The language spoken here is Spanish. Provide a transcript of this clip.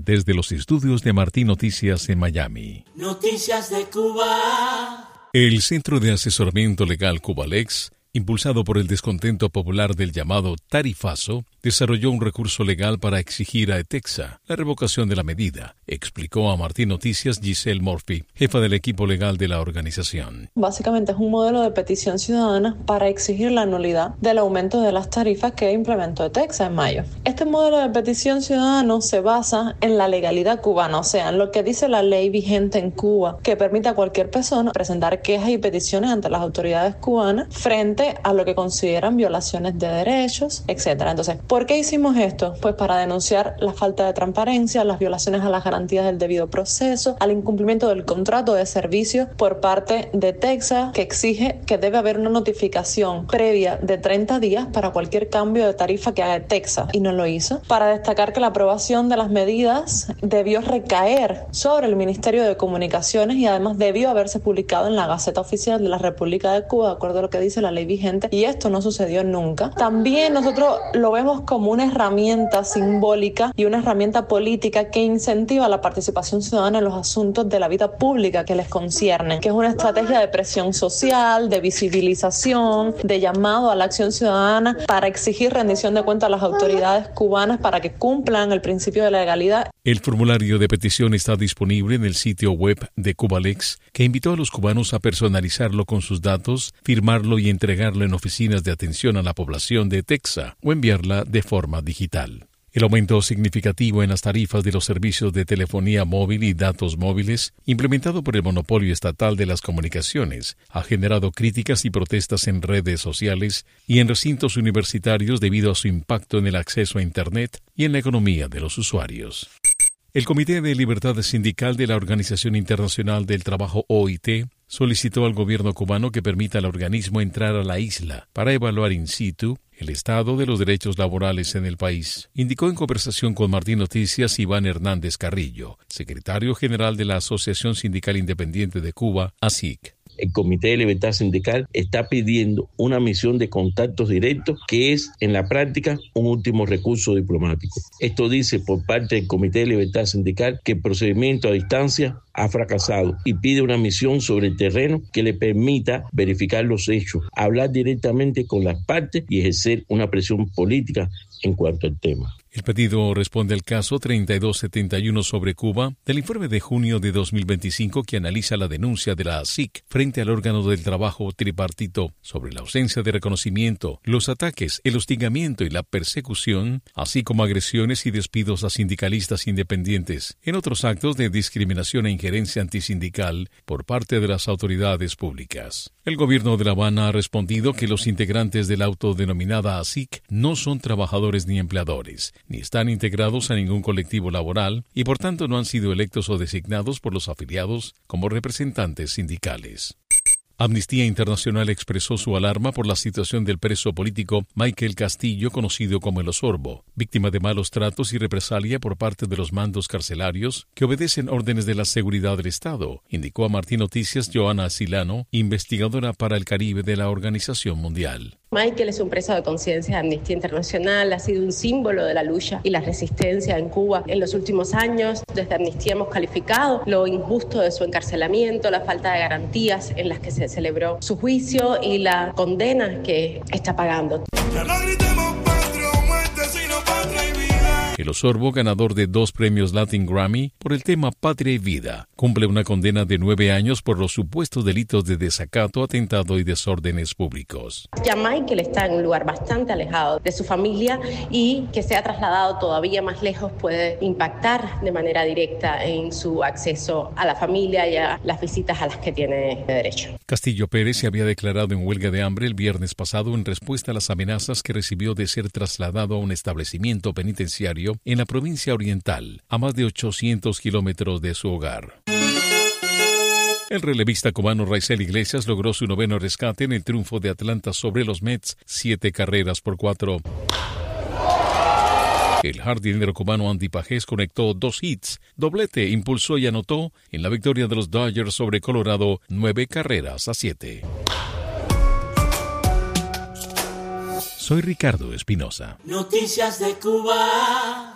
desde los estudios de Martín Noticias en Miami. Noticias de Cuba. El Centro de Asesoramiento Legal Cubalex, impulsado por el descontento popular del llamado tarifazo, desarrolló un recurso legal para exigir a ETEXA la revocación de la medida, explicó a Martín Noticias Giselle Murphy, jefa del equipo legal de la organización. Básicamente es un modelo de petición ciudadana para exigir la nulidad del aumento de las tarifas que implementó ETEXA en mayo. Este modelo de petición ciudadana se basa en la legalidad cubana, o sea, en lo que dice la ley vigente en Cuba, que permite a cualquier persona presentar quejas y peticiones ante las autoridades cubanas frente a lo que consideran violaciones de derechos, etc. Entonces, ¿por qué hicimos esto? Pues para denunciar la falta de transparencia, las violaciones a las garantías del debido proceso, al incumplimiento del contrato de servicio por parte de ETEXA, que exige que debe haber una notificación previa de 30 días para cualquier cambio de tarifa que haga ETEXA, y no lo hizo. Para destacar que la aprobación de las medidas debió recaer sobre el Ministerio de Comunicaciones y además debió haberse publicado en la Gaceta Oficial de la República de Cuba, de acuerdo a lo que dice la ley vigente, y esto no sucedió nunca. También nosotros lo vemos como una herramienta simbólica y una herramienta política que incentiva la participación ciudadana en los asuntos de la vida pública que les conciernen, que es una estrategia de presión social, de visibilización, de llamado a la acción ciudadana para exigir rendición de cuentas a las autoridades cubanas para que cumplan el principio de legalidad. El formulario de petición está disponible en el sitio web de Cubalex, que invitó a los cubanos a personalizarlo con sus datos, firmarlo y entregarlo en oficinas de atención a la población de ETEXA o enviarla de forma digital. El aumento significativo en las tarifas de los servicios de telefonía móvil y datos móviles, implementado por el monopolio estatal de las comunicaciones, ha generado críticas y protestas en redes sociales y en recintos universitarios debido a su impacto en el acceso a Internet y en la economía de los usuarios. El Comité de Libertad Sindical de la Organización Internacional del Trabajo, OIT, solicitó al gobierno cubano que permita al organismo entrar a la isla para evaluar in situ el estado de los derechos laborales en el país, indicó en conversación con Martín Noticias Iván Hernández Carrillo, secretario general de la Asociación Sindical Independiente de Cuba, ASIC. El Comité de Libertad Sindical está pidiendo una misión de contactos directos que es, en la práctica, un último recurso diplomático. Esto dice por parte del Comité de Libertad Sindical que el procedimiento a distancia ha fracasado y pide una misión sobre el terreno que le permita verificar los hechos, hablar directamente con las partes y ejercer una presión política en cuanto al tema. El pedido responde al caso 3271 sobre Cuba del informe de junio de 2025 que analiza la denuncia de la ASIC frente al órgano del trabajo tripartito sobre la ausencia de reconocimiento, los ataques, el hostigamiento y la persecución, así como agresiones y despidos a sindicalistas independientes, en otros actos de discriminación e injerencia antisindical por parte de las autoridades públicas. El gobierno de La Habana ha respondido que los integrantes de la autodenominada ASIC no son trabajadores ni empleadores, ni están integrados a ningún colectivo laboral y por tanto no han sido electos o designados por los afiliados como representantes sindicales. Amnistía Internacional expresó su alarma por la situación del preso político Michael Castillo, conocido como el Osorbo, víctima de malos tratos y represalia por parte de los mandos carcelarios que obedecen órdenes de la seguridad del Estado, indicó a Martín Noticias Joana Silano, investigadora para el Caribe de la Organización Mundial. Michael es un preso de conciencia de Amnistía Internacional, ha sido un símbolo de la lucha y la resistencia en Cuba en los últimos años. Desde Amnistía hemos calificado lo injusto de su encarcelamiento, la falta de garantías en las que se celebró su juicio y la condena que está pagando. El Osorbo, ganador de 2 premios Latin Grammy por el tema Patria y Vida, cumple una condena de 9 años por los supuestos delitos de desacato, atentado y desórdenes públicos. Ya Michael está en un lugar bastante alejado de su familia y que se ha trasladado todavía más lejos puede impactar de manera directa en su acceso a la familia y a las visitas a las que tiene derecho. Castillo Pérez se había declarado en huelga de hambre el viernes pasado en respuesta a las amenazas que recibió de ser trasladado a un establecimiento penitenciario en la provincia oriental, a más de 800 kilómetros de su hogar. El relevista cubano Raizel Iglesias logró su 9º rescate en el triunfo de Atlanta sobre los Mets, 7-4. El jardinero cubano Andy Pajés conectó 2 hits, doblete, impulsó y anotó en la victoria de los Dodgers sobre Colorado, 9-7. Soy Ricardo Espinosa. Noticias de Cuba.